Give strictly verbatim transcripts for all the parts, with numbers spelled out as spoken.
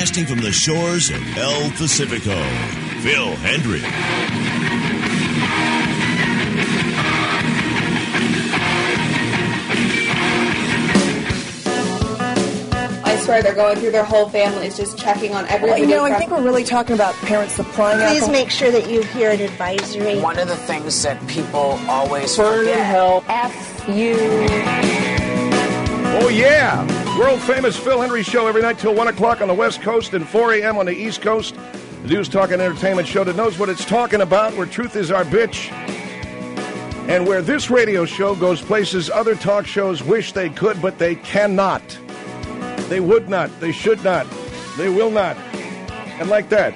broadcasting from the shores of El Pacifico, Phil Hendrie. I swear they're going through their whole families, just checking on everybody. Well, you know, I think we're really talking about parents supplying Please alcohol. make sure that you hear an advisory. One of the things that people always Burn forget. and help. F you. Oh, yeah. World-famous Phil Hendrie Show every night till one o'clock on the West Coast and four a.m. on the East Coast. The News, Talk, and Entertainment show that knows what it's talking about, where truth is our bitch, and where this radio show goes places other talk shows wish they could, but they cannot. They would not. They should not. They will not. And like that.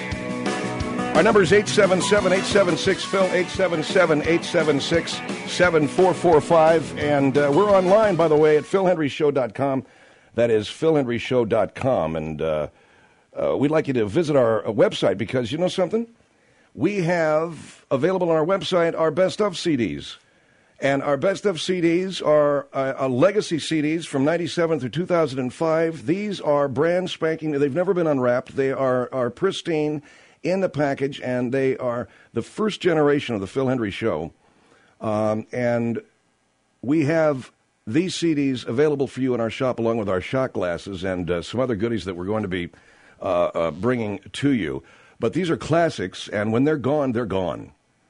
Our number is eight seven seven, eight seven six, Phil, eight seven seven, eight seven six, seven four four five. And uh, we're online, by the way, at phil hendrie show dot com. That is phil hendrie show dot com. And uh, uh, we'd like you to visit our uh, website because, you know something? We have available on our website our best of C Ds. And our best of C Ds are uh, uh, legacy C Ds from ninety-seven through two thousand five. These are brand spanking. They've never been unwrapped. They are, are pristine in the package, and they are the first generation of the Phil Hendrie Show. Um, and we have these C Ds available for you in our shop, along with our shot glasses and uh, some other goodies that we're going to be uh, uh, bringing to you. But these are classics, and when they're gone, they're gone.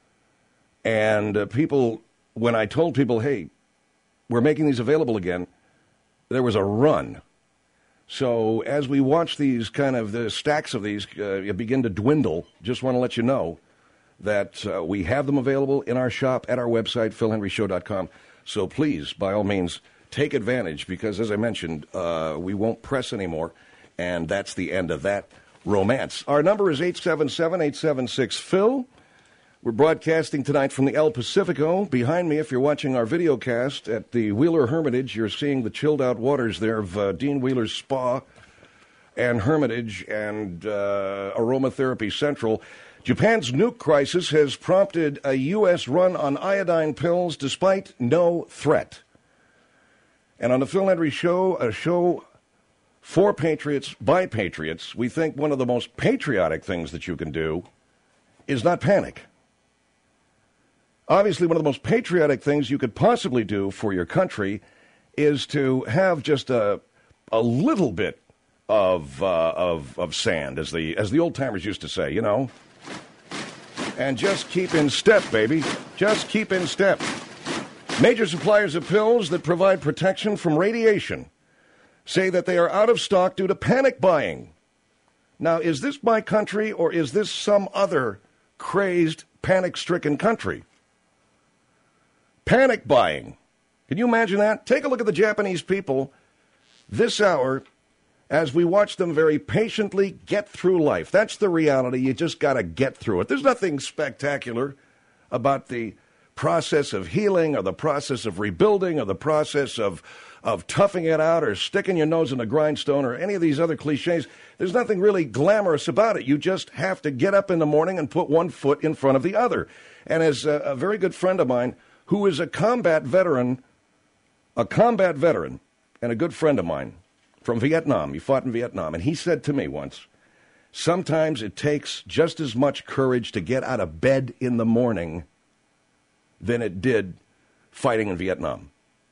And uh, people, when I told people, hey, we're making these available again, there was a run. So as we watch these kind of, the stacks of these uh, begin to dwindle, just want to let you know that uh, we have them available in our shop at our website, phil hendrie show dot com. So please, by all means, take advantage because, as I mentioned, uh, we won't press anymore, and that's the end of that romance. Our number is eight seven seven, eight seven six, Phil. We're broadcasting tonight from the El Pacifico. Behind me, if you're watching our video cast at the Wheeler Hermitage, you're seeing the chilled-out waters there of uh, Dean Wheeler's Spa and Hermitage and uh, Aromatherapy Central. Japan's nuke crisis has prompted a U S run on iodine pills despite no threat. And on the Phil Hendrie Show, a show for patriots, by patriots, we think one of the most patriotic things that you can do is not panic. Obviously, one of the most patriotic things you could possibly do for your country is to have just a a little bit of uh, of of sand, as the as the old timers used to say, you know, and just keep in step, baby. Just keep in step. Major suppliers of pills that provide protection from radiation say that they are out of stock due to panic buying. Now, is this my country or is this some other crazed, panic-stricken country? Panic buying. Can you imagine that? Take a look at the Japanese people this hour as we watch them very patiently get through life. That's the reality. You just got to get through it. There's nothing spectacular about the process of healing or the process of rebuilding or the process of, of toughing it out or sticking your nose in a grindstone or any of these other cliches. There's nothing really glamorous about it. You just have to get up in the morning and put one foot in front of the other. And as a, a very good friend of mine who is a combat veteran, a combat veteran and a good friend of mine from Vietnam, he fought in Vietnam, and he said to me once, sometimes it takes just as much courage to get out of bed in the morning than it did fighting in Vietnam.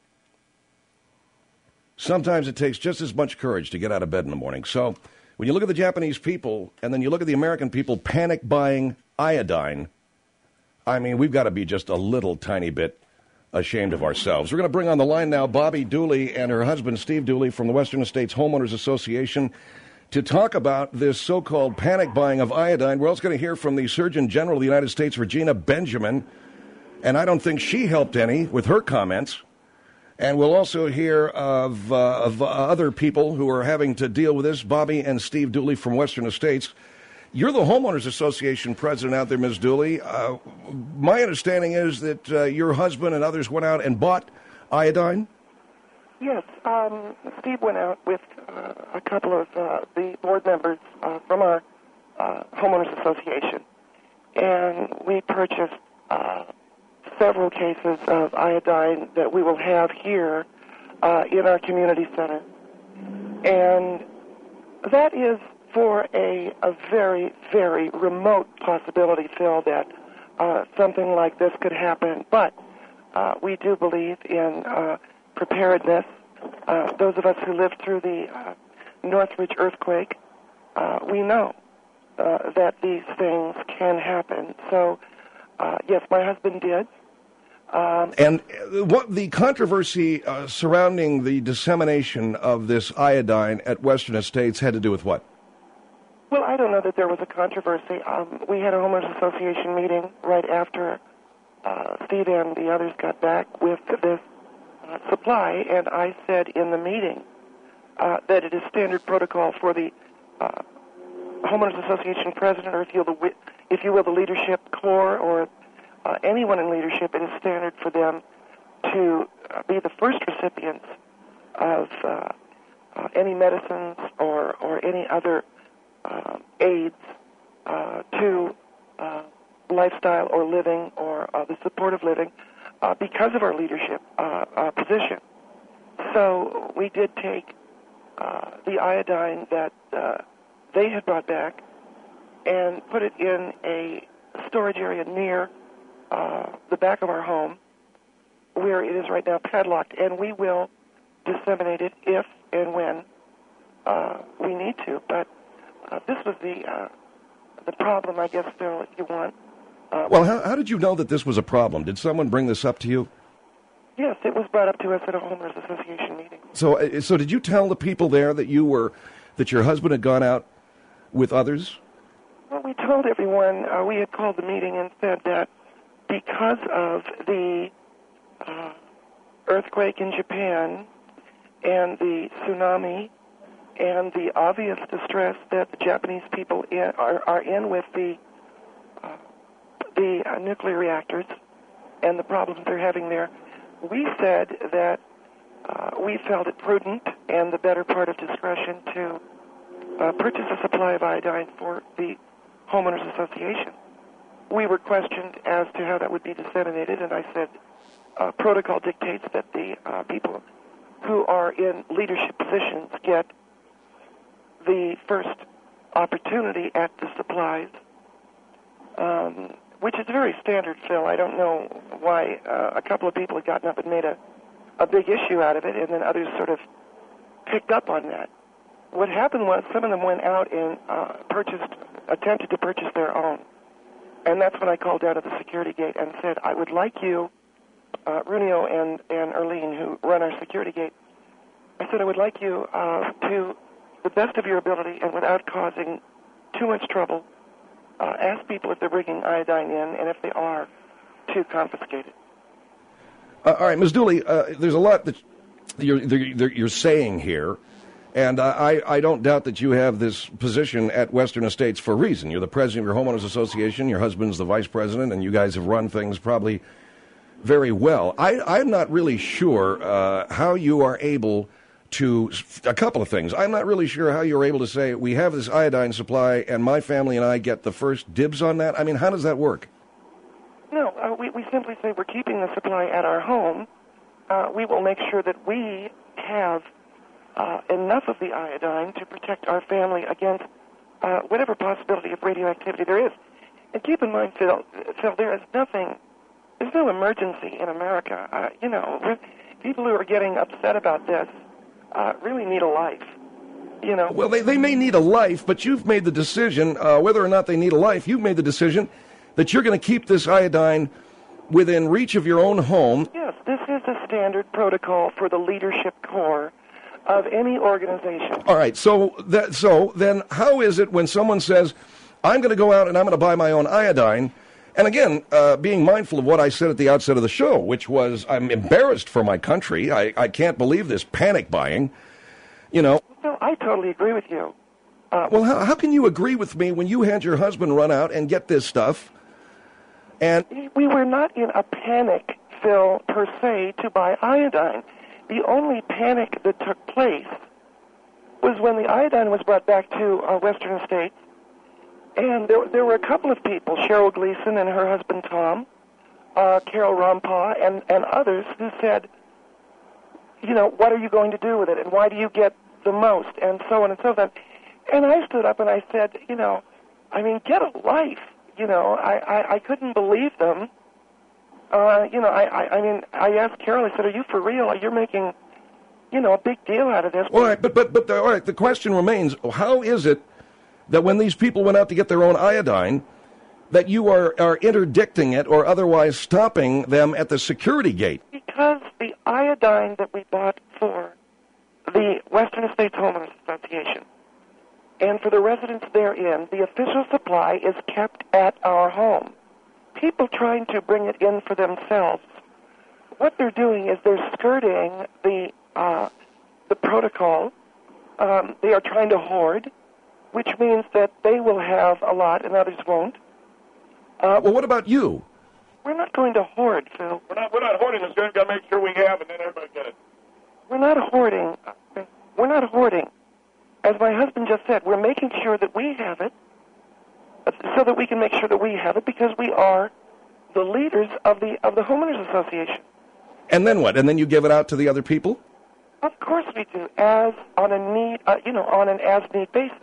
Sometimes it takes just as much courage to get out of bed in the morning. So when you look at the Japanese people and then you look at the American people panic buying iodine, I mean, we've got to be just a little tiny bit ashamed of ourselves. We're going to bring on the line now Bobby Dooley and her husband Steve Dooley from the Western States Homeowners Association to talk about this so-called panic buying of iodine. We're also going to hear from the Surgeon General of the United States, Regina Benjamin, and I don't think she helped any with her comments. And we'll also hear of, uh, of uh, other people who are having to deal with this, Bobby and Steve Dooley from Western Estates. You're the Homeowners Association president out there, Miz Dooley. Uh, my understanding is that uh, your husband and others went out and bought iodine? Yes. Um, Steve went out with uh, a couple of uh, the board members uh, from our uh, Homeowners Association, and we purchased uh, several cases of iodine that we will have here uh, in our community center. And that is for a, a very, very remote possibility, Phil, that uh, something like this could happen. But uh, we do believe in uh, preparedness. Uh, those of us who lived through the uh, Northridge earthquake, uh, we know uh, that these things can happen. So, uh, yes, my husband did. Um, and what the controversy uh, surrounding the dissemination of this iodine at Western Estates had to do with what? Well, I don't know that there was a controversy. Um, we had a homeowners association meeting right after uh, Steve and the others got back with this uh, supply, and I said in the meeting uh, that it is standard protocol for the uh, homeowners association president, or if you will, the, if you will, the leadership core, or uh, anyone in leadership, it is standard for them to uh, be the first recipients of uh, uh, any medicines or, or any other Uh, aids uh, to uh, lifestyle or living or uh, the supportive living uh, because of our leadership uh, uh, position. So we did take uh, the iodine that uh, they had brought back and put it in a storage area near uh, the back of our home where it is right now padlocked, and we will disseminate it if and when uh, we need to. But Uh, this was the uh, the problem, I guess, Phil, if you want. Uh, well, how, how did you know that this was a problem? Did someone bring this up to you? Yes, it was brought up to us at a homeowners association meeting. So, uh, so did you tell the people there that you were, that your husband had gone out with others? Well, we told everyone. Uh, we had called the meeting and said that because of the uh, earthquake in Japan and the tsunami and the obvious distress that the Japanese people in, are, are in with the uh, the uh, nuclear reactors and the problems they're having there, we said that uh, we felt it prudent and the better part of discretion to uh, purchase a supply of iodine for the homeowners association. We were questioned as to how that would be disseminated, and I said uh, protocol dictates that the uh, people who are in leadership positions get the first opportunity at the supplies, um, which is very standard, Phil. I don't know why uh, a couple of people had gotten up and made a, a big issue out of it, and then others sort of picked up on that. What happened was some of them went out and uh, purchased, attempted to purchase their own. And that's when I called down to the security gate and said, I would like you, uh, Runio and, and Erlene, who run our security gate, I said, I would like you uh, to, the best of your ability and without causing too much trouble, uh, ask people if they're bringing iodine in, and if they are, to confiscate it. Uh, all right, Miz Dooley, uh, there's a lot that you're, you're saying here, and uh, I, I don't doubt that you have this position at Western Estates for a reason. You're the president of your homeowners association, your husband's the vice president, and you guys have run things probably very well. I, I'm not really sure uh, how you are able to, a couple of things. I'm not really sure how you're able to say, we have this iodine supply, and my family and I get the first dibs on that. I mean, how does that work? No, uh, we, we simply say we're keeping the supply at our home. Uh, we will make sure that we have uh, enough of the iodine to protect our family against uh, whatever possibility of radioactivity there is. And keep in mind, Phil, Phil there is nothing, there's no emergency in America. Uh, you know, people who are getting upset about this uh, really need a life. You know. Well, they, they may need a life, but you've made the decision, uh, whether or not they need a life, you've made the decision that you're going to keep this iodine within reach of your own home. Yes, this is a standard protocol for the leadership core of any organization. All right, so that, so then how is it when someone says, I'm going to go out and I'm going to buy my own iodine, and again, uh, being mindful of what I said at the outset of the show, which was I'm embarrassed for my country. I, I can't believe this panic buying, you know. Well, I totally agree with you. Uh, well, how, how can you agree with me when you had your husband run out and get this stuff? And we were not in a panic, Phil, per se, to buy iodine. The only panic that took place was when the iodine was brought back to uh, Western Estates, and there, there were a couple of people, Cheryl Gleason and her husband Tom, uh, Carol Rampaugh, and, and others who said, you know, what are you going to do with it, and why do you get the most, and so on and so forth. And I stood up and I said, you know, I mean, get a life. You know, I, I, I couldn't believe them. Uh, you know, I, I, I mean, I asked Carol, I said, are you for real? You're making, you know, a big deal out of this. All right, but, but, but the, all right, the question remains, how is it that when these people went out to get their own iodine, that you are, are interdicting it or otherwise stopping them at the security gate? Because the iodine that we bought for the Western Estates Homeowners Association and for the residents therein, the official supply is kept at our home. People trying to bring it in for themselves, what they're doing is they're skirting the uh, the protocol. Um, they are trying to hoard, which means that they will have a lot and others won't. Uh, well, what about you? We're not going to hoard, Phil. We're not, we're not hoarding. We've got to make sure we have, and then everybody get it. We're not hoarding. We're not hoarding. As my husband just said, we're making sure that we have it so that we can make sure that we have it because we are the leaders of the of the Homeowners Association. And then what? And then you give it out to the other people? Of course we do, as on a need, uh, you know, on an as-need basis.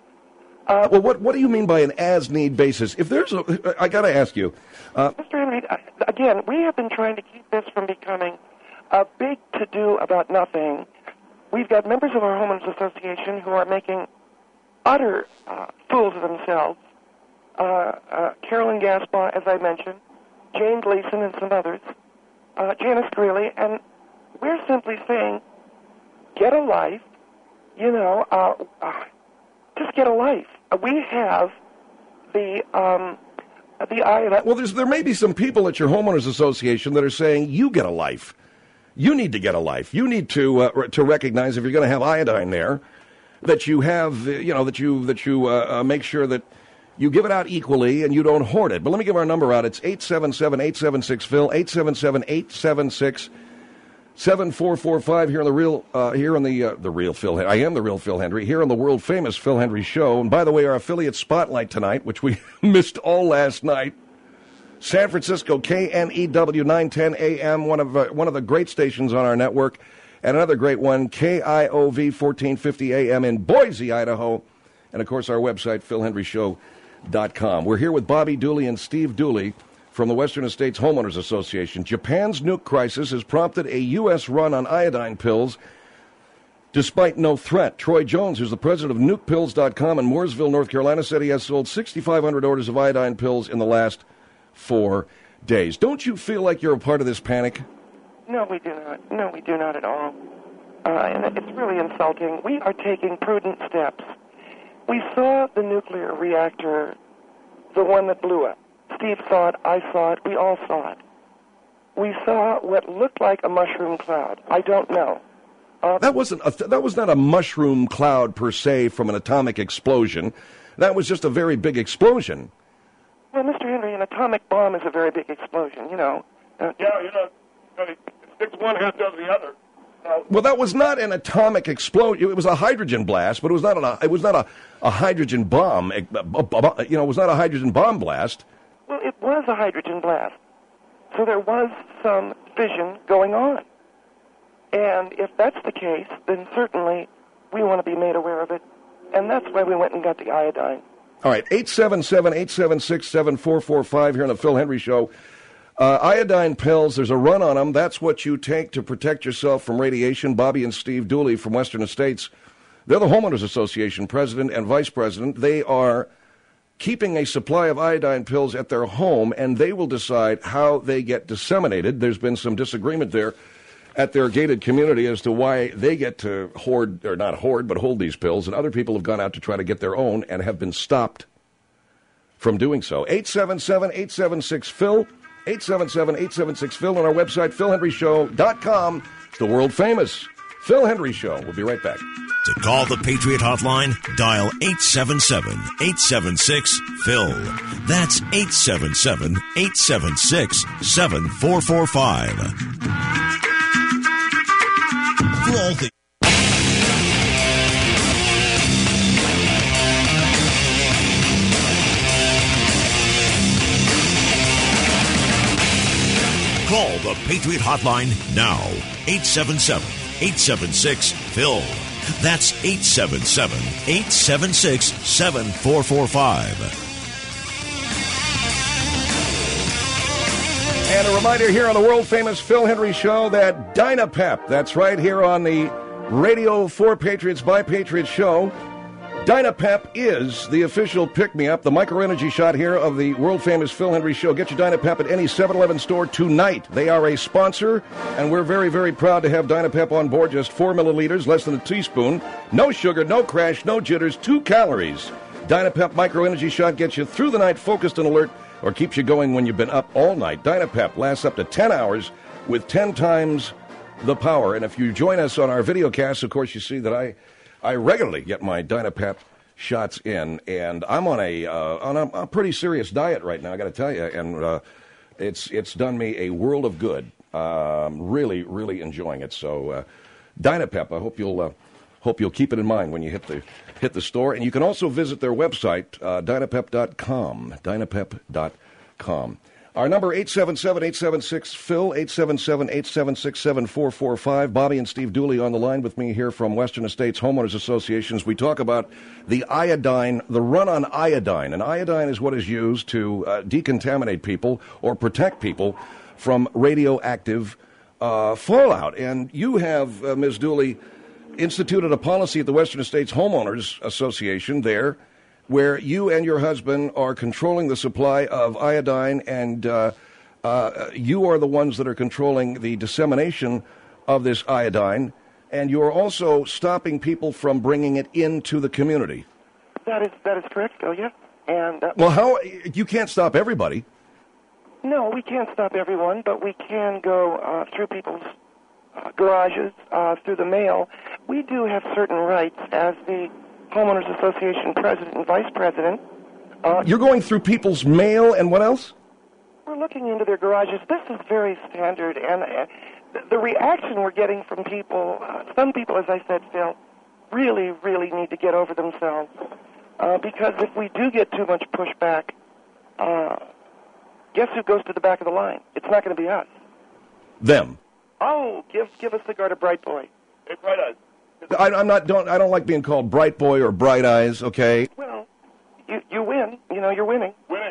Uh, well, what what do you mean by an as-need basis? If there's a, I got to ask you, uh, Mister Henry, again, we have been trying to keep this from becoming a big to-do about nothing. We've got members of our Homeowners Association who are making utter uh, fools of themselves. Uh, uh, Carolyn Gaspar, as I mentioned, Jane Gleason, and some others, uh, Janice Greeley, and we're simply saying, get a life, you know, uh, uh, just get a life. Uh, we have the um, the iodine. Well, there's, there may be some people at your homeowners association that are saying you get a life. You need to get a life. You need to uh, to recognize if you're going to have iodine there, that you have, uh, you know, that you that you uh, uh, make sure that you give it out equally and you don't hoard it. But let me give our number out. It's eight seven seven, eight seven six, Phil, eight seven seven, eight seven six, seven four four five here on the real, uh, here on the, uh, the real Phil, I am the real Phil Hendry, here on the world famous Phil Hendry Show. And by the way, our affiliate spotlight tonight, which we missed all last night, San Francisco, K N E W nine ten A M, one of, uh, one of the great stations on our network, and another great one, K I O V fourteen fifty A M in Boise, Idaho, and of course our website, phil hendry show dot com. We're here with Bobby Dooley and Steve Dooley from the Western Estates Homeowners Association. Japan's nuke crisis has prompted a U S run on iodine pills despite no threat. Troy Jones, who's the president of nuke pills dot com in Mooresville, North Carolina, said he has sold six thousand five hundred orders of iodine pills in the last four days. Don't you feel like you're a part of this panic? No, we do not. No, we do not at all. Uh, and it's really insulting. We are taking prudent steps. We saw the nuclear reactor, the one that blew up. Steve saw it, I saw it, we all saw it. We saw what looked like a mushroom cloud. I don't know. Uh, that wasn't a, that was not a mushroom cloud per se from an atomic explosion. That was just a very big explosion. Well, Mister Henry, an atomic bomb is a very big explosion, you know. Uh, yeah, you know, it sticks one, half does the other. Uh, well, that was not an atomic explosion. It was a hydrogen blast, but it was not a it was not a, a hydrogen bomb. You know, it was not a hydrogen bomb blast. Well, it was a hydrogen blast. So there was some fission going on. And if that's the case, then certainly we want to be made aware of it. And that's why we went and got the iodine. All right, eight seven seven, eight seven six, seven four four five here on the Phil Hendry Show. Uh, iodine pills, there's a run on them. That's what you take to protect yourself from radiation. Bobby and Steve Dooley from Western Estates, they're the Homeowners Association president and vice president. They are keeping a supply of iodine pills at their home, and they will decide how they get disseminated. There's been some disagreement there at their gated community as to why they get to hoard, or not hoard, but hold these pills, and other people have gone out to try to get their own and have been stopped from doing so. eight seven seven, eight seven six, Phil, eight seven seven, eight seven six, Phil, on our website, phil hendry show dot com. It's the world famous Phil Hendry Show. We'll be right back. To call the Patriot Hotline, dial eight seven seven, eight seven six, Phil. That's eight seven seven, eight seven six, seven four four five. For all things. Call the Patriot Hotline now. eight seven seven, eight seven six, P H I L. That's eight seven seven, eight seven six, seven four four five. And a reminder here on the world-famous Phil Henry Show that Dynapep, that's right here on the Radio for Patriots by Patriots show, Dynapep is the official pick-me-up, the micro-energy shot here of the world-famous Phil Henry Show. Get your Dynapep at any seven eleven store tonight. They are a sponsor, and we're very, very proud to have Dynapep on board. Just four milliliters, less than a teaspoon. No sugar, no crash, no jitters, two calories. Dynapep micro-energy shot gets you through the night focused and alert, or keeps you going when you've been up all night. Dynapep lasts up to ten hours with ten times the power. And if you join us on our video cast, of course, you see that I... I regularly get my Dynapep shots in, and I'm on a uh, on a, a pretty serious diet right now, I got to tell you, and uh, it's it's done me a world of good. Uh, I'm really, really enjoying it. So, uh, Dynapep, I hope you'll uh, hope you'll keep it in mind when you hit the hit the store, and you can also visit their website, uh, Dynapep dot com, Dynapep dot com. Our number, eight seven seven, eight seven six, P H I L, eight seven seven, eight seven six, seven four four five. Bobby and Steve Dooley on the line with me here from Western Estates Homeowners Associations. We talk about the iodine, the run on iodine. And iodine is what is used to uh, decontaminate people or protect people from radioactive uh, fallout. And you have, uh, Miz Dooley, instituted a policy at the Western Estates Homeowners Association there, where you and your husband are controlling the supply of iodine, and uh, uh, you are the ones that are controlling the dissemination of this iodine, and you are also stopping people from bringing it into the community. That is that is correct, Phil, yeah. And, uh, well, how you can't stop everybody. No, we can't stop everyone, but we can go uh, through people's uh, garages, uh, through the mail. We do have certain rights as the Homeowners Association president and vice president. Uh, You're going through people's mail and what else? We're looking into their garages. This is very standard, and uh, the reaction we're getting from people, uh, some people, as I said, Phil, really, really need to get over themselves. Uh, because if we do get too much pushback, uh, guess who goes to the back of the line? It's not going to be us. Them. Oh, give give a cigar to Bright Boy. Hey, Bright Eyes. I, I'm not. Don't. I don't like being called Bright Boy or Bright Eyes. Okay. Well, you you win. You know, you're winning. Winning.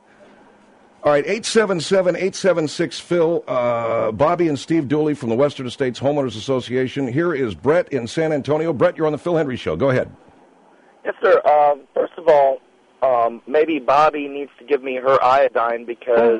All right. Eight seven seven eight seven six Phil. Uh, Bobby and Steve Dooley from the Western States Homeowners Association. Here is Brett in San Antonio. Brett, you're on the Phil Henry Show. Go ahead. Yes, sir. Um, first of all, um, maybe Bobby needs to give me her iodine because.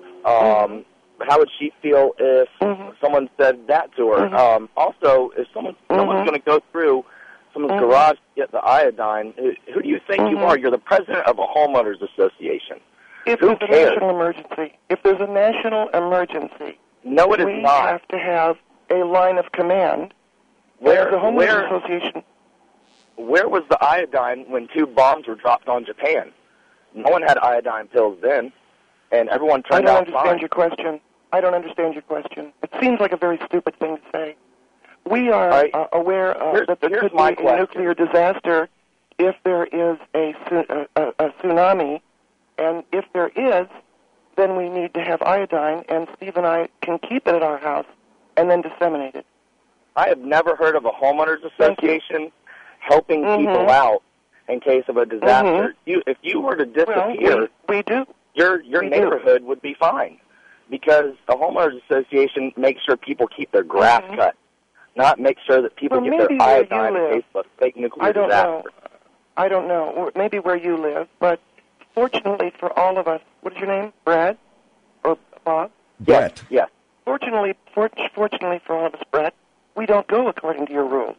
Um, How would she feel if mm-hmm. someone said that to her? Mm-hmm. Um, also, if someone mm-hmm. someone's going to go through someone's mm-hmm. garage to get the iodine, who, who do you think mm-hmm. you are? You're the president of a homeowners association. If who there's cares? a national emergency, if there's a national emergency, no, it is we not. have to have a line of command. Where the homeowners where, association? Where was the iodine when two bombs were dropped on Japan? No one had iodine pills then, and everyone turned out fine. I don't understand your question. I don't understand your question. It seems like a very stupid thing to say. We are right. uh, aware uh, here's, that there could be question. a nuclear disaster if there is a, a, a, a tsunami, and if there is, then we need to have iodine, and Steve and I can keep it at our house and then disseminate it. I have never heard of a homeowners association helping mm-hmm. people out in case of a disaster. Mm-hmm. You, if you were to disappear, well, we, we do. your your we neighborhood do. would be fine. Because the homeowners association makes sure people keep their grass mm-hmm. cut, not make sure that people well, get their iodine in case of a fake nuclear I don't disaster. Know. I don't know. Maybe where you live, but fortunately for all of us, what is your name? Brad or Bob? Brett. Yes. yes. Fortunately, for, fortunately for all of us, Brett, we don't go according to your rules.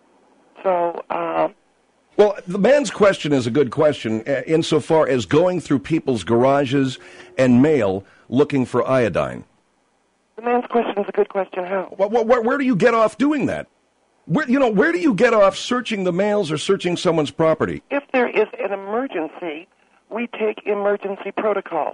So. Um, Well, the man's question is a good question uh, insofar as going through people's garages and mail looking for iodine. The man's question is a good question. How? Well, where, where do you get off doing that? Where, you know, where do you get off searching the mails or searching someone's property? If there is an emergency, we take emergency protocol.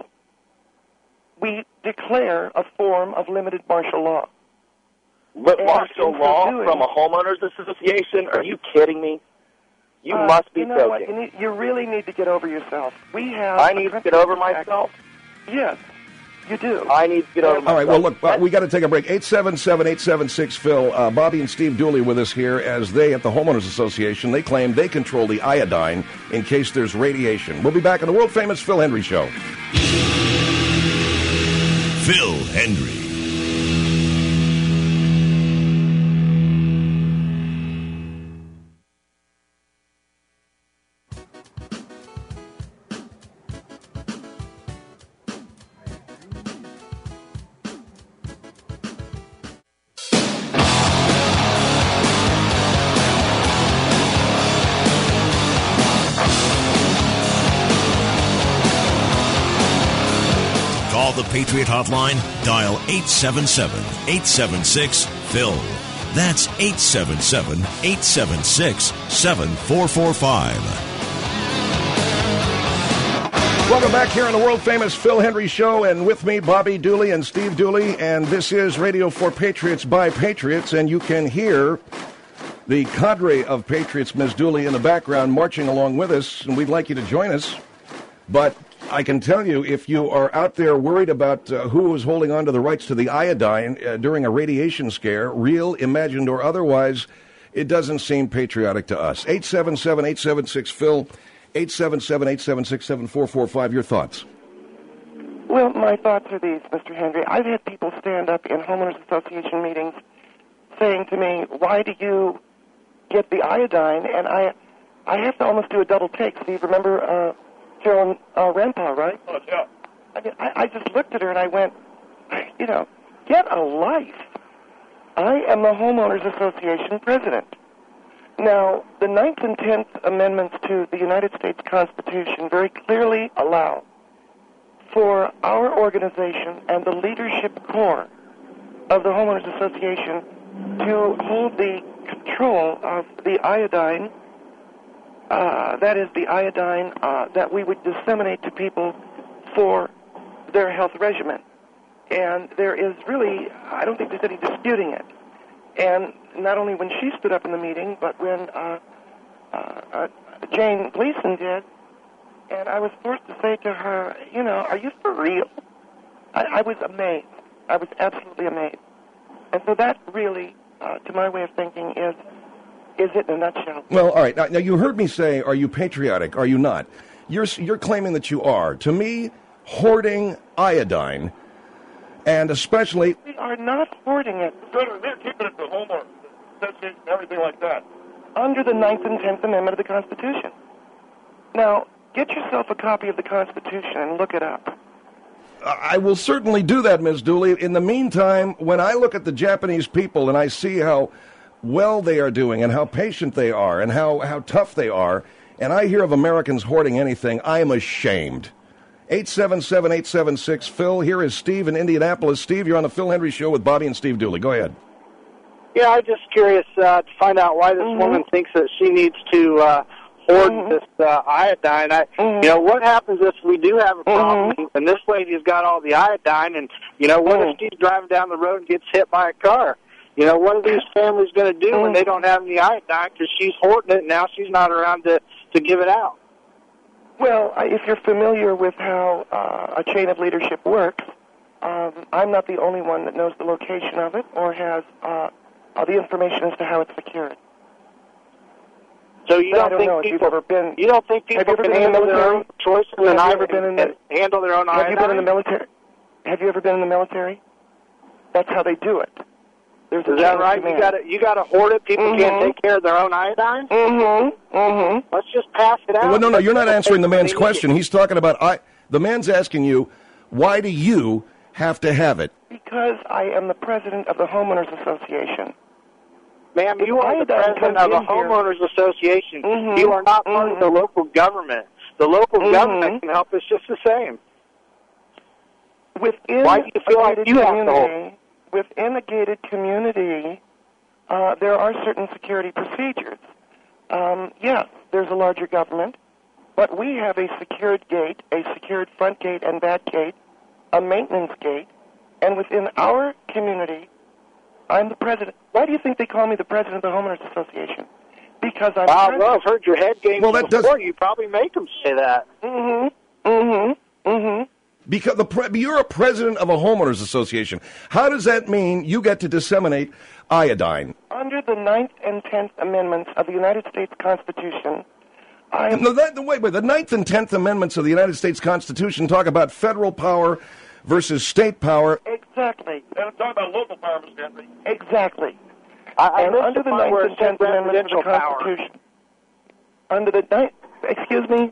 We declare a form of limited martial law. But and martial law doing, from a homeowners association? Are you kidding me? You uh, must be you know joking. What? You, need, you really need to get over yourself. We have. I need to get over myself? Yes. You do. I need to get over All right, well, look, uh, we got to take a break. eight seven seven, eight seven six, Phil. Uh, Bobby and Steve Dooley with us here as they, at the Homeowners Association, they claim they control the iodine in case there's radiation. We'll be back on the world-famous Phil Hendrie Show. Phil Hendrie. The Patriot Hotline, dial eight seven seven, eight seven six, Phil. That's eight seven seven, eight seven six, seven four four five. Welcome back here on the world-famous Phil Hendrie Show, and with me, Bobby Dooley and Steve Dooley, and this is Radio for Patriots by Patriots, and you can hear the cadre of Patriots, Miz Dooley, in the background marching along with us, and we'd like you to join us. But I can tell you, if you are out there worried about uh, who is holding on to the rights to the iodine uh, during a radiation scare, real, imagined, or otherwise, it doesn't seem patriotic to us. eight seven seven, eight seven six, Phil, eight seven seven, eight seven six, seven four four five. Your thoughts? Well, my thoughts are these, Mister Hendrie. I've had people stand up in homeowners association meetings saying to me, why do you get the iodine? And I I have to almost do a double take. Steve, remember uh, Carolyn uh, Rampaugh, right? Oh, yeah. I mean, I, I just looked at her and I went, you know, get a life. I am the Homeowners Association president. Now, the Ninth and Tenth Amendments to the United States Constitution very clearly allow for our organization and the leadership core of the Homeowners Association to hold the control of the iodine, uh, that is the iodine uh, that we would disseminate to people for their health regimen. And there is really, I don't think there's any disputing it. And not only when she stood up in the meeting, but when uh, uh, uh, Jane Gleason did, and I was forced to say to her, you know, are you for real? I, I was amazed. I was absolutely amazed. And so that really, uh, to my way of thinking, is is it in a nutshell. Well, all right. Now, now, you heard me say, are you patriotic? Are you not? You're you're claiming that you are. To me, hoarding iodine, and especially... We are not hoarding it. Good, they're keeping it to homeowners, association, everything like that. Under the Ninth and Tenth Amendment of the Constitution. Now, get yourself a copy of the Constitution and look it up. I will certainly do that, Miz Dooley. In the meantime, when I look at the Japanese people and I see how well they are doing and how patient they are and how, how tough they are, and I hear of Americans hoarding anything, I am ashamed. eight seven seven, eight seven six, Phil. Here is Steve in Indianapolis. Steve, you're on the Phil Hendrie Show with Bobby and Steve Dooley. Go ahead. Yeah, I'm just curious uh, to find out why this Mm-hmm. woman thinks that she needs to uh, hoard Mhm. this uh, iodine. I, Mhm. You know, what happens if we do have a problem Mhm. and this lady's got all the iodine, and, you know, what Mhm. if she's driving down the road and gets hit by a car? You know, what are these families going to do when they don't have any iodine because she's hoarding it and now she's not around to, to give it out? Well, I- if you're familiar with how uh, a chain of leadership works, um, I'm not the only one that knows the location of it or has uh, uh, the information as to how it's secured. So you But I don't, don't think know if you've people ever been. you don't think people Have you ever can been in the handle their military? own choices and, Have you I- ever been in the- and handle their own Have iodine? you been in the military? Have you ever been in the military? That's how they do it. There's a Is that chain of right? You command. got to you got to hoard it. People Mhm. can't take care of their own iodine. Mm-hmm. Mm-hmm. Let's just pass it out. Well, no, no, you're not Let's answering the take man's it. question. He's talking about... I. The man's asking you, why do you have to have it? Because I am the president of the Homeowners Association. Ma'am, you are the Iodine president comes of a in here. homeowners association. Mhm. You are not part of the local government. The local Mhm. government can help us just the same. Within Why do you feel a like gated you have to hold? community, within a gated community, uh, there are certain security procedures. Um, yes, there's a larger government, but we have a secured gate, a secured front gate and back gate, a maintenance gate, and within our community, I'm the president. Why do you think they call me the president of the Homeowners Association? Because I'm Ah, president. well, I've heard your head games Well, that before. does- You probably make them say that. Mm-hmm. Mm-hmm. Mm-hmm. Because the pre- you're a president of a homeowners association. How does that mean you get to disseminate iodine? Under the Ninth and Tenth Amendments of the United States Constitution, I am... No, that, the, wait, wait, the Ninth and Tenth Amendments of the United States Constitution talk about federal power versus state power. Exactly. And I'm talking about local power, Mister Henry. Exactly. I, and I under the Ninth and Tenth Amendments of the Constitution, power. under the Ninth, excuse me,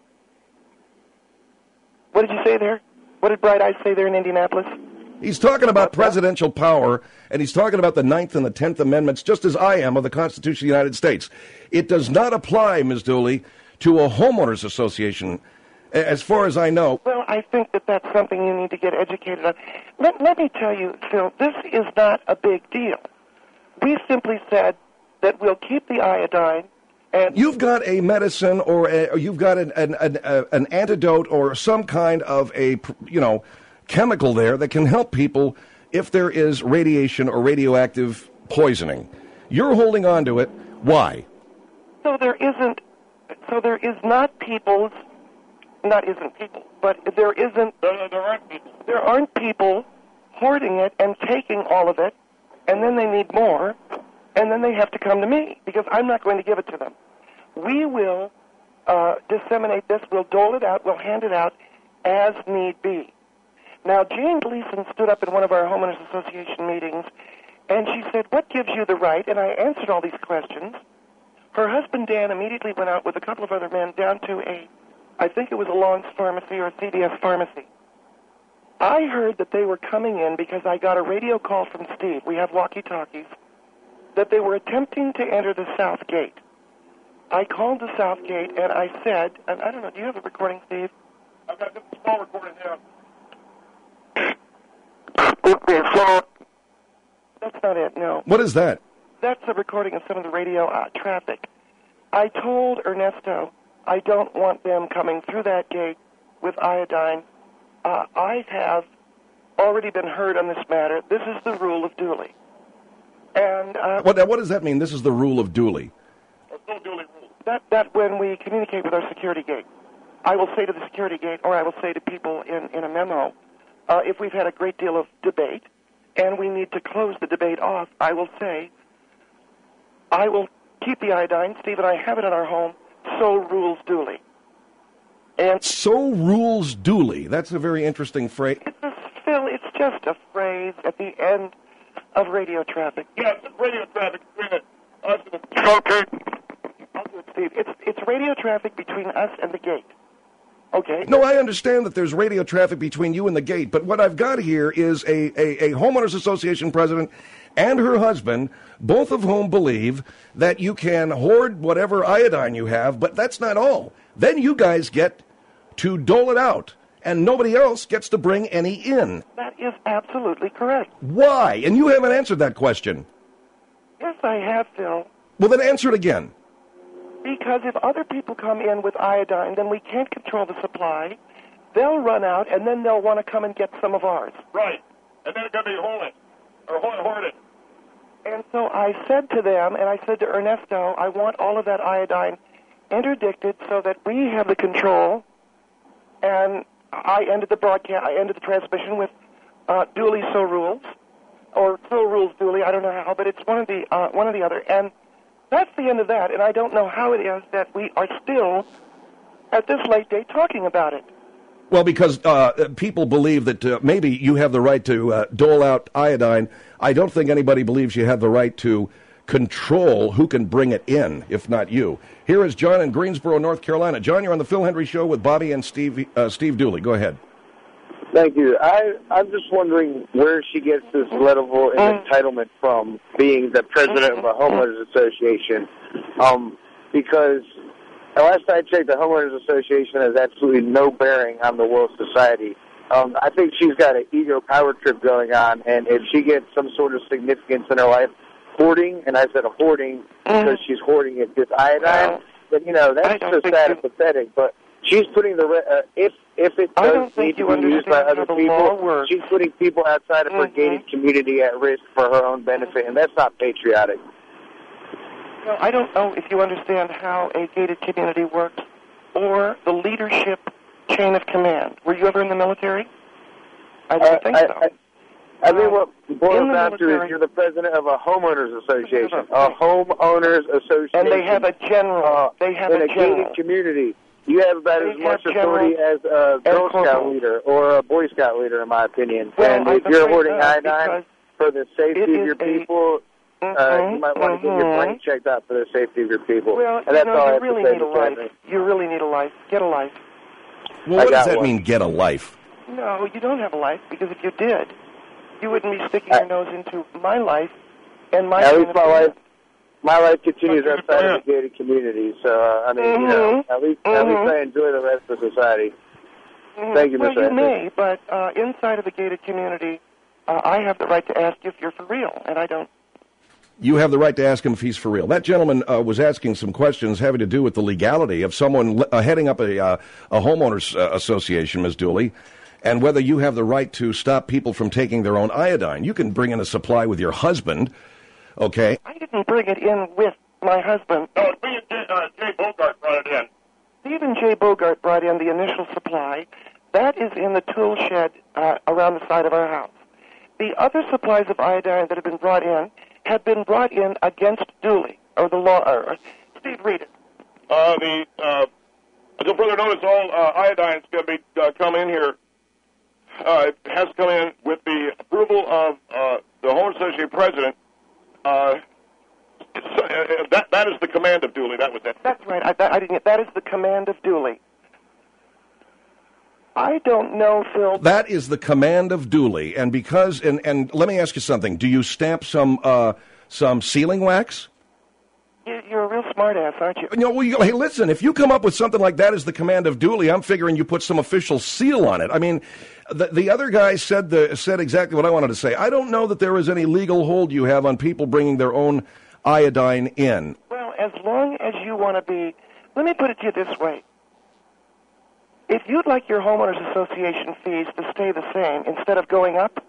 what did you say there? What did Bright Eyes say there in Indianapolis? He's talking about presidential power, and he's talking about the Ninth and the Tenth Amendments, just as I am of the Constitution of the United States. It does not apply, Miz Dooley, to a homeowners association, as far as I know. Well, I think that that's something you need to get educated on. Let, let me tell you, Phil, this is not a big deal. We simply said that we'll keep the iodine. And you've got a medicine, or, a, or you've got an an, an an antidote, or some kind of a you know chemical there that can help people if there is radiation or radioactive poisoning. You're holding on to it. Why? So there isn't. So there is not people's. Not isn't people, but there isn't. There, there aren't people. There aren't people hoarding it and taking all of it, and then they need more. And then they have to come to me, because I'm not going to give it to them. We will uh, disseminate this, we'll dole it out, we'll hand it out as need be. Now, Jane Gleason stood up in one of our homeowners association meetings, and she said, what gives you the right? And I answered all these questions. Her husband, Dan, immediately went out with a couple of other men down to a, I think it was a Lawrence pharmacy or a C V S pharmacy. I heard that they were coming in because I got a radio call from Steve. We have walkie-talkies. That they were attempting to enter the south gate. I called the south gate and I said, and I don't know, do you have a recording, Steve? I've got just a small recording here. That's not it, no. What is that? That's a recording of some of the radio uh, traffic. I told Ernesto I don't want them coming through that gate with iodine. Uh, I have already been heard on this matter. This is the rule of Dooley. And uh, what, what does that mean? This is the rule of Dooley. No Dooley rule. That, that when we communicate with our security gate, I will say to the security gate, or I will say to people in, in a memo, uh, if we've had a great deal of debate and we need to close the debate off, I will say, I will keep the iodine. Steve and I have it in our home. So rules Dooley. And so rules Dooley. That's a very interesting phrase. It's a, Phil, it's just a phrase at the end of radio traffic. Yeah, it's radio traffic between us and the... Okay. I'll do it, Steve. It's, it's radio traffic between us and the gate. Okay. No, I understand that there's radio traffic between you and the gate, but what I've got here is a, a, a homeowners association president and her husband, both of whom believe that you can hoard whatever iodine you have, but that's not all. Then you guys get to dole it out, and nobody else gets to bring any in. That is absolutely correct. Why? And you haven't answered that question. Yes, I have, Phil. Well, then answer it again. Because if other people come in with iodine, then we can't control the supply. They'll run out, and then they'll want to come and get some of ours. Right. And then it's going to be hoarded. Or hoarded. And so I said to them, and I said to Ernesto, I want all of that iodine interdicted so that we have the control. And I ended the broadcast, I ended the transmission with uh, Dooley So Rules, or So Rules Dooley, I don't know how, but it's one of the uh, one or the other. And that's the end of that, and I don't know how it is that we are still, at this late date, talking about it. Well, because uh, people believe that uh, maybe you have the right to uh, dole out iodine. I don't think anybody believes you have the right to control who can bring it in, if not you. Here is John in Greensboro, North Carolina. John, you're on the Phil Hendry Show with Bobby and Steve uh, Steve Dooley. Go ahead. Thank you. I, I'm just wondering where she gets this level of entitlement from, being the president of a homeowners association, um, because last I checked, the homeowners association has absolutely no bearing on the world society. Um, I think she's got an ego power trip going on, and if she gets some sort of significance in her life, hoarding, and I said a hoarding because she's hoarding it, this iodine, then, you know, that's just sad and pathetic, but she's putting the, re- uh, if if it does need to be used by other people, she's putting people outside of her mm-hmm. gated community at risk for her own benefit, and that's not patriotic. Well, I don't know if you understand how a gated community works or the leadership chain of command. Were you ever in the military? I don't Uh, think I, so. I, I think what it boils in the down to military- is you're the president of a homeowners association. A homeowners association. And they have a general. Uh, they have in a a general. gated community. You have about They as much have authority as a Girl corporal. Scout leader or a Boy Scout leader, in my opinion. Well, and I'm if you're afraid hoarding not, iodine because for the safety it of is your a- people, uh, Mhm, you might want to get your mhm. brain checked out for the safety of your people. Well, and you that's know, all I you have really to say need a to life. Kevin. You really need a life. Get a life. Well, I what does got that one. mean, get a life? No, you don't have a life, because if you did, you wouldn't be sticking I- your nose into my life and my At chain least of my command. life, my life continues But you outside of can't. the gated community. So uh, I mean, you know, Mhm. at least at least Mhm. I enjoy the rest of society. Mhm. Thank you, Well, Mister you Anthony. may, but uh, inside of the gated community, uh, I have the right to ask you if you're for real, and I don't. You have the right to ask him if he's for real. That gentleman uh, was asking some questions having to do with the legality of someone uh, heading up a, uh, a homeowners uh, association, Miz Dooley, and whether you have the right to stop people from taking their own iodine. You can bring in a supply with your husband, okay? I didn't bring it in with my husband. No, me and Jay, uh, Jay Bogart brought it in. Stephen J. Bogart brought in the initial supply. That is in the tool shed uh, around the side of our house. The other supplies of iodine that have been brought in have been brought in against Dooley, or the law. Or, Steve, read it. Uh, the, uh, until further notice, all uh, iodine's going to be uh, come in here. Uh, it has to come in with the approval of uh, the Home Association president. Uh, it's, uh, that that is the command of Dooley. That was it. That's right. I, that, I didn't get. That is the command of Dooley. I don't know, Phil. That is the command of Dooley, and because and, and let me ask you something. Do you stamp some uh, some sealing wax? You- You're a real smartass, aren't you? No, well, you, hey, listen, if you come up with something like that as the command of Dooley, I'm figuring you put some official seal on it. I mean, the, the other guy said the, said exactly what I wanted to say. I don't know that there is any legal hold you have on people bringing their own iodine in. Well, as long as you want to be, let me put it to you this way. If you'd like your homeowners association fees to stay the same instead of going up,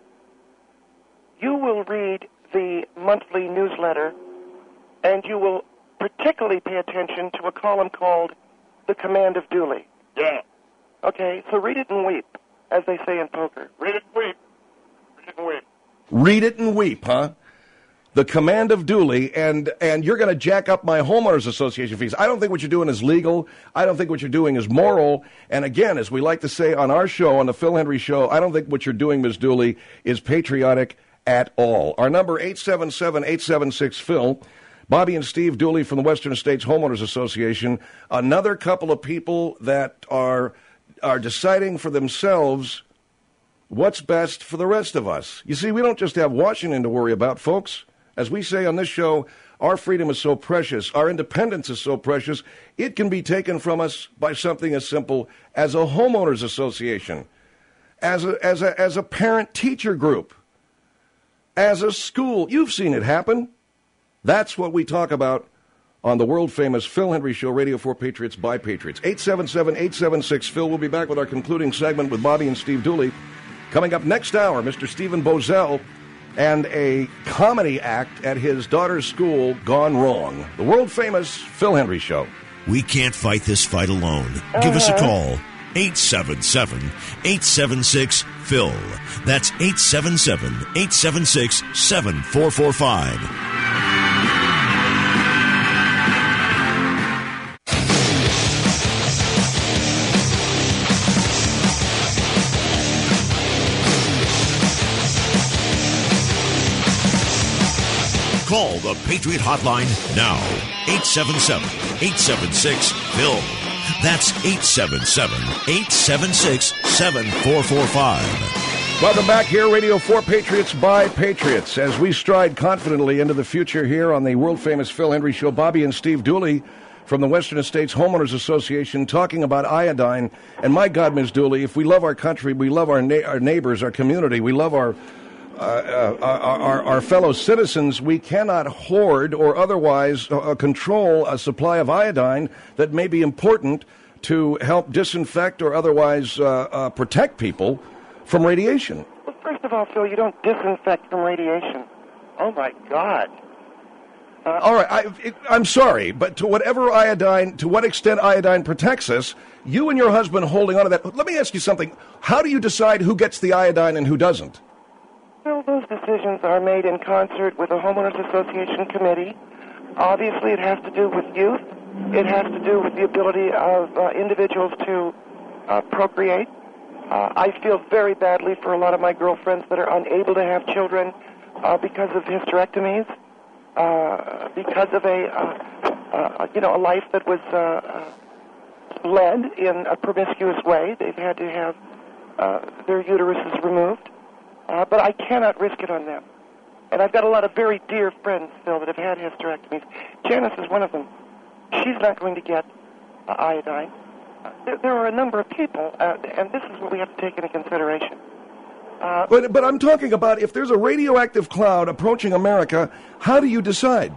you will read the monthly newsletter, and you will particularly pay attention to a column called The Command of Dooley. Yeah. Okay, so read it and weep, as they say in poker. Read it and weep. Read it and weep. Read it and weep, huh? The command of Dooley, and and you're going to jack up my homeowners association fees. I don't think what you're doing is legal. I don't think what you're doing is moral. And again, as we like to say on our show, on the Phil Hendry Show, I don't think what you're doing, Miz Dooley, is patriotic at all. Our number, eight seven seven, eight seven six, Phil. Bobby and Steve Dooley from the Western States Homeowners Association. Another couple of people that are are deciding for themselves what's best for the rest of us. You see, we don't just have Washington to worry about, folks. As we say on this show, our freedom is so precious, our independence is so precious, it can be taken from us by something as simple as a homeowners association, as a, as a, as a parent-teacher group, as a school. You've seen it happen. That's what we talk about on the world-famous Phil Hendry Show, Radio for Patriots by Patriots. eight seven seven, eight seven six, Phil. We'll be back with our concluding segment with Bobby and Steve Dooley. Coming up next hour, Mister Stephen Bozell and a comedy act at his daughter's school gone wrong. The world-famous Phil Hendry Show. We can't fight this fight alone. Give us a call. eight seven seven, eight seven six, Phil. That's eight seven seven, eight seven six, seven four four five. Call the Patriot Hotline now. eight seven seven, eight seven six, Phil. That's eight seven seven, eight seven six, seven four four five. Welcome back here, Radio for Patriots by Patriots. As we stride confidently into the future here on the world-famous Phil Hendry Show, Bobby and Steve Dooley from the Western States Homeowners Association talking about iodine. And my God, Miz Dooley, if we love our country, we love our, na- our neighbors, our community, we love our Uh, uh, our, our fellow citizens, we cannot hoard or otherwise uh, control a supply of iodine that may be important to help disinfect or otherwise uh, uh, protect people from radiation. Well, first of all, Phil, you don't disinfect from radiation. Oh, my God. Uh, All right, I, it, I'm sorry, but to whatever iodine, to what extent iodine protects us, you and your husband holding on to that. Let me ask you something. How do you decide who gets the iodine and who doesn't? Well, those decisions are made in concert with a homeowners association committee. Obviously, it has to do with youth. It has to do with the ability of uh, individuals to uh, procreate. Uh, I feel very badly for a lot of my girlfriends that are unable to have children uh, because of hysterectomies. Uh, because of a, uh, uh, you know, a life that was uh, uh, led in a promiscuous way. They've had to have uh, their uteruses removed. Uh, but I cannot risk it on them. And I've got a lot of very dear friends, Phil, that have had hysterectomies. Janice is one of them. She's not going to get uh, iodine. Uh, there, there are a number of people, uh, and this is what we have to take into consideration. Uh, but but I'm talking about if there's a radioactive cloud approaching America, how do you decide?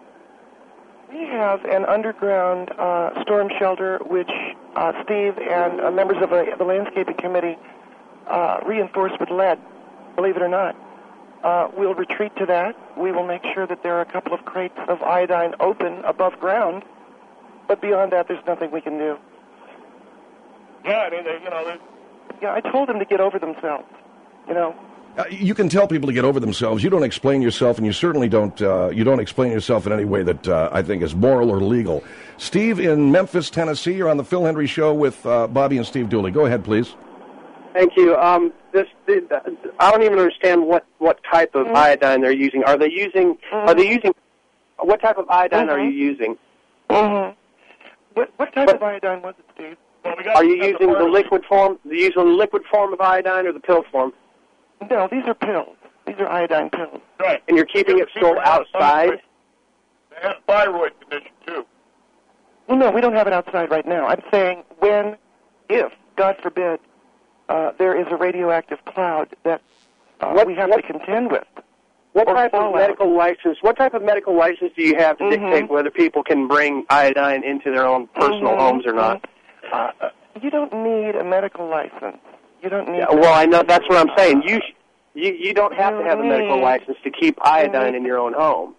We have an underground uh, storm shelter, which uh, Steve and uh, members of a, the landscaping committee uh, reinforced with lead, believe it or not. Uh, we'll retreat to that. We will make sure that there are a couple of crates of iodine open above ground, but beyond that, there's nothing we can do. Yeah, I mean, they, you know, they... Yeah, I told them to get over themselves. You know, uh, you can tell people to get over themselves. You don't explain yourself, and you certainly don't. Uh, you don't explain yourself in any way that uh, I think is moral or legal. Steve in Memphis, Tennessee. You're on the Phil Hendry Show with uh, Bobby and Steve Dooley. Go ahead, please. Thank you. Um, this, the, I don't even understand what, what type of mm-hmm. iodine they're using. Are they using? Mm-hmm. Are they using? What type of iodine mm-hmm. are you using? Mm-hmm. What what type what, of iodine was it, Steve? Well, we got, are you using the, the liquid form? Are you using the liquid form of iodine or the pill form? No, these are pills. These are iodine pills. Right. And you're keeping it stored outside? They have thyroid condition, too. Well, no, we don't have it outside right now. I'm saying when, if, God forbid, uh, there is a radioactive cloud that uh, what, we have what, to contend with. What type of medical license, what type of medical license do you have to mm-hmm. dictate whether people can bring iodine into their own personal mm-hmm. homes or not? Uh, you don't need a medical license. You don't need. Yeah, well, I know that's what I'm saying. You sh- you you don't have to have a medical license to keep iodine in your own home.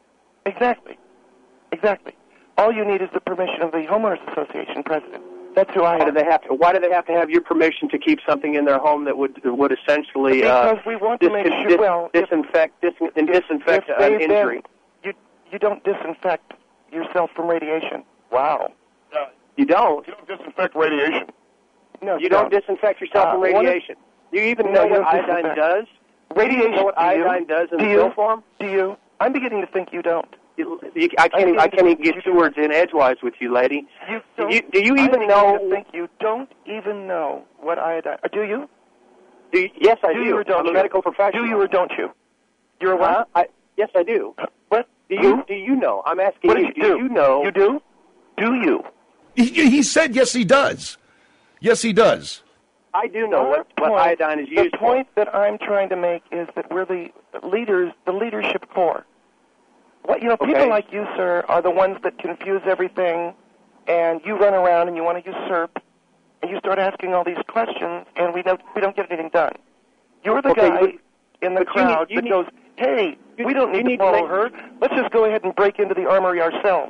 Exactly, exactly. All you need is the permission of the homeowners association president. That's who I why am. Do they have to, why do they have to have your permission to keep something in their home that would would essentially because uh, we want dis- to make sure dis- well disinfect dis- and if, disinfect if an injury? Been, you you don't disinfect yourself from radiation. Wow. Uh, you don't. You don't disinfect radiation. No, you don't, don't disinfect yourself uh, from radiation. Do you even know no, what iodine disinfect. does? Radiation. Do you know what do iodine you? does in do the you? pill form? Do you? I'm beginning to think you don't. You, you, I can't. Even, I can't even get two words in edgewise with you, lady. You do you, do you I'm even know? To think you don't even know what iodine. Uh, do you? Do you, yes, I do. do. You or don't I'm you? a medical professional. Do you or don't you? You're a what? Uh, I, yes, I do. What? Do you? Do you know? I'm asking what you. Do you do do? you know? You do? Do you? He, he said yes, he does. Yes, he does. I do know what, what iodine is used for. The point for. that I'm trying to make is that we're the leaders, the leadership core. What, you know, people okay. like you, sir, are the ones that confuse everything, and you run around and you want to usurp, and you start asking all these questions, and we don't, we don't get anything done. You're the okay, guy but, in the crowd you need, you that need, goes, hey, you, we don't need to need follow to her. Let's just go ahead and break into the armory ourselves.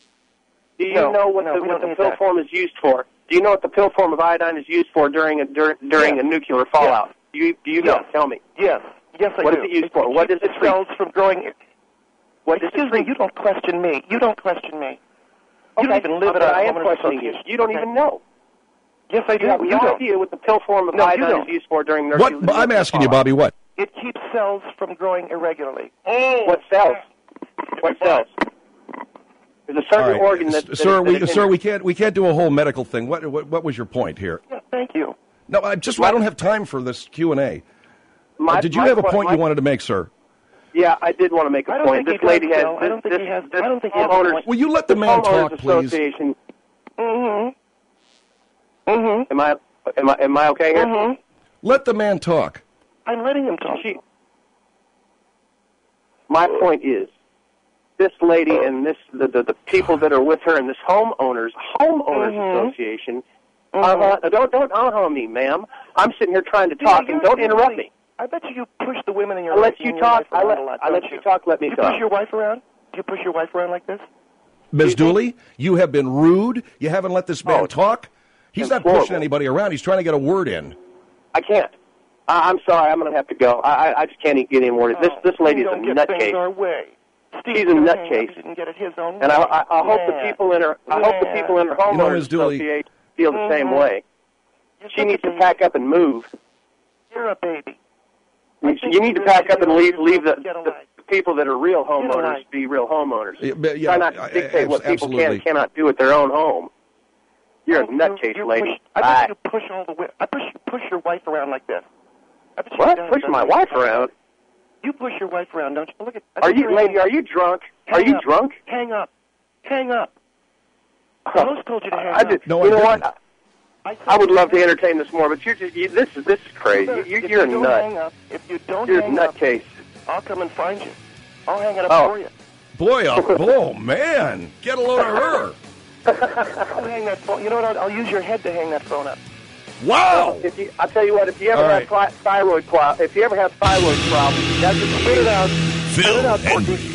Do you no, know what no, the, what the pill that. form is used for? Do you know what the pill form of iodine is used for during a dur- during yes. a nuclear fallout? Yes. Do you do you yes. know? Tell me. Yes. Yes, I what do. What is it used it, for? It what does it cells from growing? What Excuse me. You don't question me. You don't question me. You okay. don't even live okay, at I a am questioning you. You don't okay. even know. Yes, I do. You have you no don't. idea what the pill form of no, iodine is used for during nuclear fallout. What? I'm asking you, Bobby. What? It keeps cells from growing irregularly. Oh. What cells? What cells? There's a certain right. organ that, that sir, that we, is sir, we can't we can't do a whole medical thing. What what, what was your point here? Yeah, thank you. No, I just I don't have time for this Q and A. My, uh, did you my, have a point my, you wanted to make, sir? Yeah, I did want to make a I don't point. Think this lady does, has. Phil. This, I don't think this, he has. This I don't think he has. homeowners, Will you let the man talk, please? Association. Mm-hmm. Mm-hmm. Am I am I am I okay here? Mm-hmm. Let the man talk. I'm letting him talk. She, my point is, this lady and this the, the the people that are with her and this homeowners homeowners mm-hmm. association. Mm-hmm. Uh, don't don't uh-huh me, ma'am. I'm sitting here trying to talk, yeah, and don't interrupt really, me. I bet you push the women in your I let life you in talk. Your I life let a lot, I let you you talk. Let me you talk. push your wife around. do you push your wife around like this? Miz Dooley, you have been rude. You haven't let this man Oh, talk. He's not horrible. pushing anybody around. He's trying to get a word in. I can't. I, I'm sorry. I'm going to have to go. I, I- I just can't even get any more. This this lady's a don't get things nutcase. our way. Steve, She's a don't hang up. nutcase. He didn't get it his own And I, way. I, I hope the Yeah. people in her, I hope the Yeah. people in her You know, homeowners Miz Dooley- association feel the same Mhm. way. You're She such needs a to baby. pack up and move. You're a baby. You, I think you need to you pack really up and need leave to leave the, get a the life. people that are real Get a homeowners life. be real homeowners. Yeah, but, yeah, Try not I- to dictate I- what people absolutely. can and cannot do at their own home. You're a You- nutcase, you lady. Push, I Bye. bet you push all the way. I push you push your wife around like this. I bet you What? does, Push my doesn't wife he? around? You push your wife around, don't you? Look at. I Are think you, you're lady? hanging Are up. you drunk? Are Hang you up. drunk? Hang up. Hang up. The host told you to hang I just, up. No, you I know didn't. what? I, I would love to entertain this more, but you're just, you, this is this is crazy. You, If you're a you don't nut. hang up, if you don't You're a hang up, nutcase. I'll come and find you. I'll hang it up Oh. for you. Boy, oh, oh, man. Get a load of her. I'll hang that phone. You know what? I'll, I'll use your head to hang that phone up. Wow. If you, I tell you what, if you ever All have right. thi- thyroid pro- if you ever have thyroid problems, that's just spit it out. Phil Spit it out, Henry. Courtney.